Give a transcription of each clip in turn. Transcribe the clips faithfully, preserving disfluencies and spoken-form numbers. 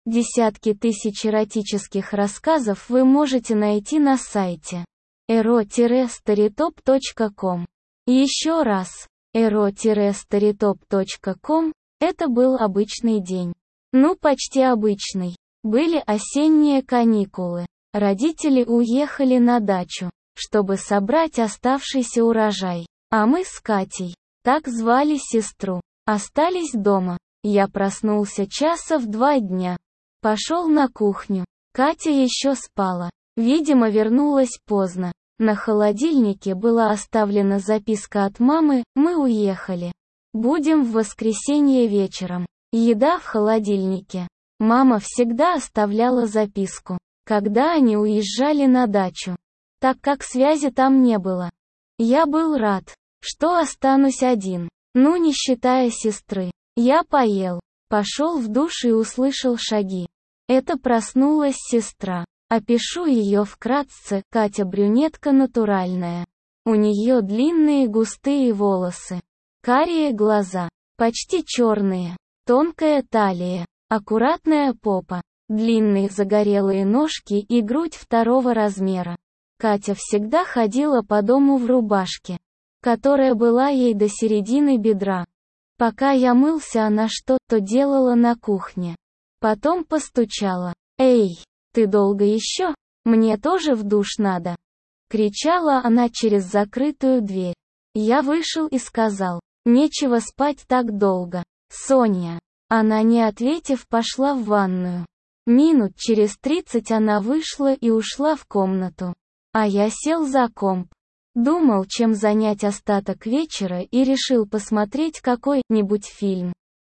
Десятки тысяч эротических рассказов вы можете найти на сайте эро старитоп точка ком. Еще раз, эро старитоп точка ком. Это был обычный день. Ну, почти обычный. Были осенние каникулы. Родители уехали на дачу, чтобы собрать оставшийся урожай. А мы с Катей, так звали сестру, остались дома. Я проснулся часа в два дня. Пошел на кухню. Катя еще спала. Видимо, вернулась поздно. На холодильнике была оставлена записка от мамы: мы уехали. Будем в воскресенье вечером. Еда в холодильнике. Мама всегда оставляла записку, когда они уезжали на дачу, так как связи там не было. Я был рад, что останусь один, ну не считая сестры. Я поел, пошел в душ и услышал шаги. Это проснулась сестра. Опишу ее вкратце: Катя брюнетка натуральная. У нее длинные густые волосы, карие глаза, почти черные, тонкая талия, аккуратная попа, длинные загорелые ножки и грудь второго размера. Катя всегда ходила по дому в рубашке, которая была ей до середины бедра. Пока я мылся, она что-то делала на кухне. Потом постучала. «Эй, ты долго еще? Мне тоже в душ надо!» Кричала она через закрытую дверь. Я вышел и сказал: «Нечего спать так долго, Соня». Она, не ответив, пошла в ванную. Минут через тридцать она вышла и ушла в комнату. А я сел за комп. Думал, чем занять остаток вечера, и решил посмотреть какой-нибудь фильм.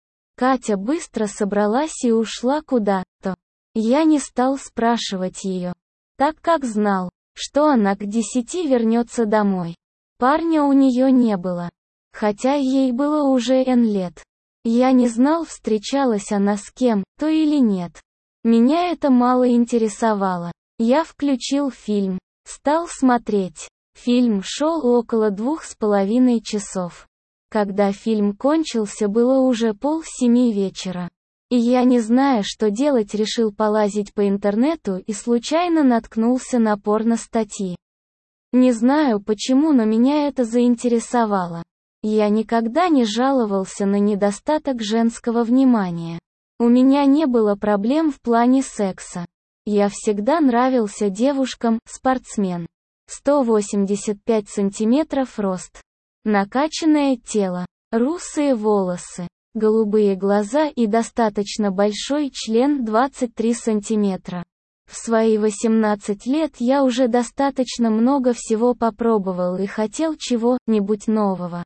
Катя быстро собралась и ушла куда-то. Я не стал спрашивать ее, так как знал, что она к десяти вернется домой. Парня у нее не было, хотя ей было уже эн лет. Я не знал, встречалась она с кем-то или нет. Меня это мало интересовало. Я включил фильм, стал смотреть. Фильм шел около двух с половиной часов. Когда фильм кончился, было уже полсеми вечера. И я, не зная, что делать, решил полазить по интернету и случайно наткнулся на порно-статьи. Не знаю почему, но меня это заинтересовало. Я никогда не жаловался на недостаток женского внимания. У меня не было проблем в плане секса. Я всегда нравился девушкам, спортсмен. сто восемьдесят пять сантиметров рост. Накачанное тело, русые волосы, голубые глаза и достаточно большой член двадцать три сантиметра. В свои восемнадцать лет я уже достаточно много всего попробовал и хотел чего-нибудь нового.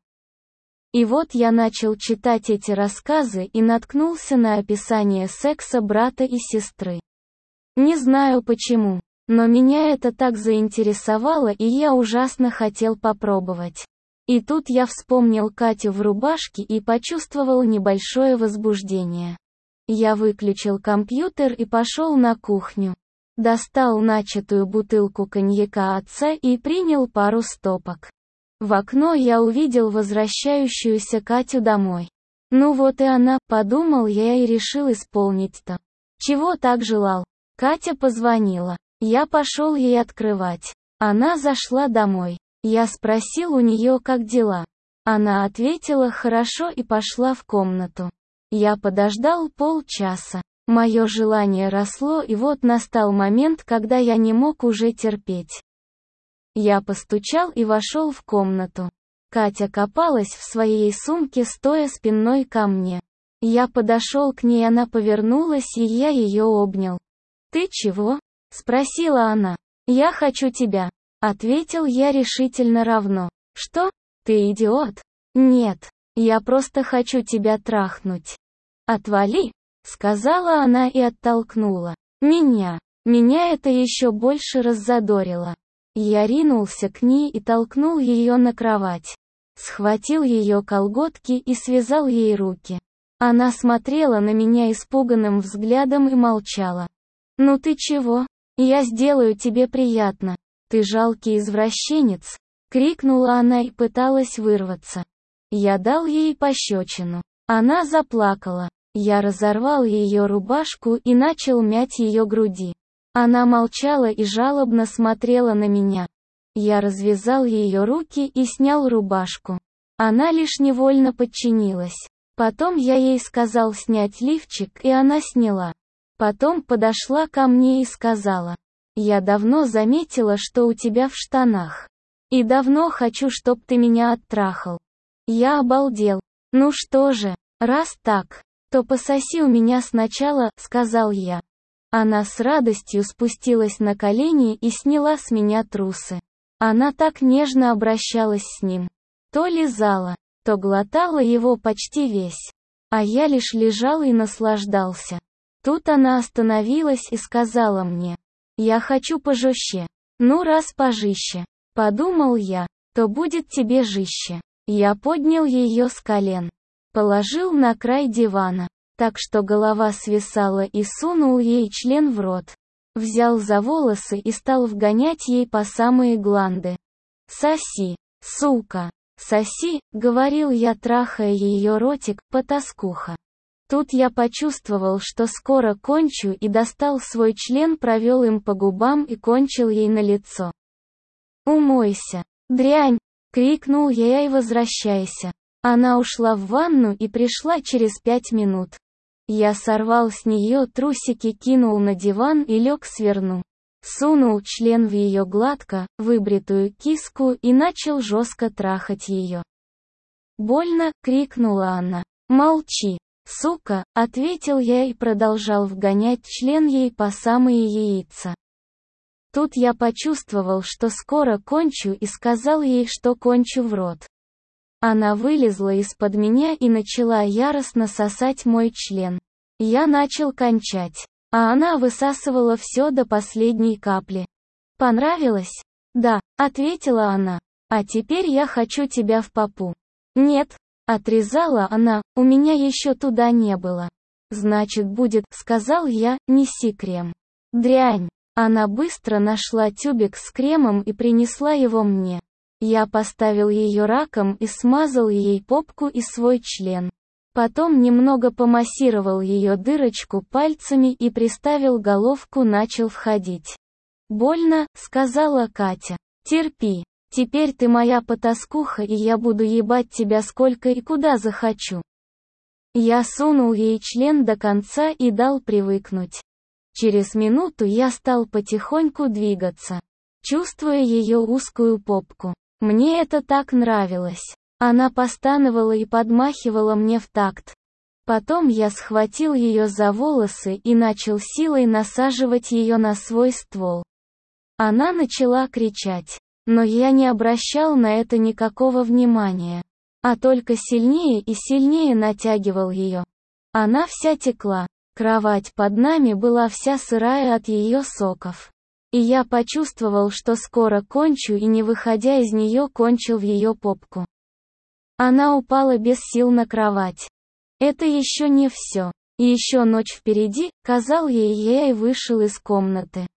И вот я начал читать эти рассказы и наткнулся на описание секса брата и сестры. Не знаю почему, но меня это так заинтересовало, и я ужасно хотел попробовать. И тут я вспомнил Катю в рубашке и почувствовал небольшое возбуждение. Я выключил компьютер и пошел на кухню. Достал начатую бутылку коньяка отца и принял пару стопок. В окно я увидел возвращающуюся Катю домой. Ну вот и она, подумал я и решил исполнить-то. Чего так желал? Катя позвонила. Я пошел ей открывать. Она зашла домой. Я спросил у нее, как дела. Она ответила хорошо и пошла в комнату. Я подождал полчаса. Мое желание росло, и вот настал момент, когда я не мог уже терпеть. Я постучал и вошел в комнату. Катя копалась в своей сумке, стоя спиной ко мне. Я подошел к ней, она повернулась, и я ее обнял. «Ты чего?» — спросила она. «Я хочу тебя», — ответил я решительно равно. «Что? Ты идиот?» «Нет, я просто хочу тебя трахнуть». «Отвали», — сказала она и оттолкнула меня. Меня это еще больше раззадорило. Я ринулся к ней и толкнул ее на кровать. Схватил ее колготки и связал ей руки. Она смотрела на меня испуганным взглядом и молчала. «Ну ты чего? Я сделаю тебе приятно. Ты жалкий извращенец!» — крикнула она и пыталась вырваться. Я дал ей пощечину. Она заплакала. Я разорвал ее рубашку и начал мять ее груди. Она молчала и жалобно смотрела на меня. Я развязал ее руки и снял рубашку. Она лишь невольно подчинилась. Потом я ей сказал снять лифчик, и она сняла. Потом подошла ко мне и сказала: «Я давно заметила, что у тебя в штанах. И давно хочу, чтоб ты меня оттрахал». Я обалдел. «Ну что же, раз так, то пососи у меня сначала», — сказал я. Она с радостью спустилась на колени и сняла с меня трусы. Она так нежно обращалась с ним. То лизала, то глотала его почти весь. А я лишь лежал и наслаждался. Тут она остановилась и сказала мне: «Я хочу пожестче». «Ну раз пожище», — подумал я, — «то будет тебе жище». Я поднял ее с колен, положил на край дивана, так что голова свисала, и сунул ей член в рот. Взял за волосы и стал вгонять ей по самые гланды. «Соси, сука, соси», — говорил я, трахая ее ротик, потаскуха. Тут я почувствовал, что скоро кончу, и достал свой член, провел им по губам и кончил ей на лицо. «Умойся, дрянь!» — крикнул я ей, возвращайся. Она ушла в ванну и пришла через пять минут. Я сорвал с нее трусики, кинул на диван и лег сверну. Сунул член в ее гладко выбритую киску и начал жестко трахать ее. «Больно!» — крикнула она. «Молчи, сука!» — ответил я и продолжал вгонять член ей по самые яйца. Тут я почувствовал, что скоро кончу, и сказал ей, что кончу в рот. Она вылезла из-под меня и начала яростно сосать мой член. Я начал кончать, а она высасывала все до последней капли. «Понравилось?» «Да», — ответила она. «А теперь я хочу тебя в попу». «Нет», — отрезала она, — «у меня еще туда не было». «Значит, будет», — сказал я, — «неси крем». «Дрянь». Она быстро нашла тюбик с кремом и принесла его мне. Я поставил ее раком и смазал ей попку и свой член. Потом немного помассировал ее дырочку пальцами и приставил головку, начал входить. «Больно», — сказала Катя. «Терпи. Теперь ты моя потаскуха, и я буду ебать тебя сколько и куда захочу». Я сунул ей член до конца и дал привыкнуть. Через минуту я стал потихоньку двигаться, чувствуя ее узкую попку. Мне это так нравилось. Она постановала и подмахивала мне в такт. Потом я схватил ее за волосы и начал силой насаживать ее на свой ствол. Она начала кричать, но я не обращал на это никакого внимания, а только сильнее и сильнее натягивал ее. Она вся текла. Кровать под нами была вся сырая от ее соков. И я почувствовал, что скоро кончу, и не выходя из нее кончил в ее попку. Она упала без сил на кровать. Это еще не все. И еще ночь впереди, казал ей я, и вышел из комнаты.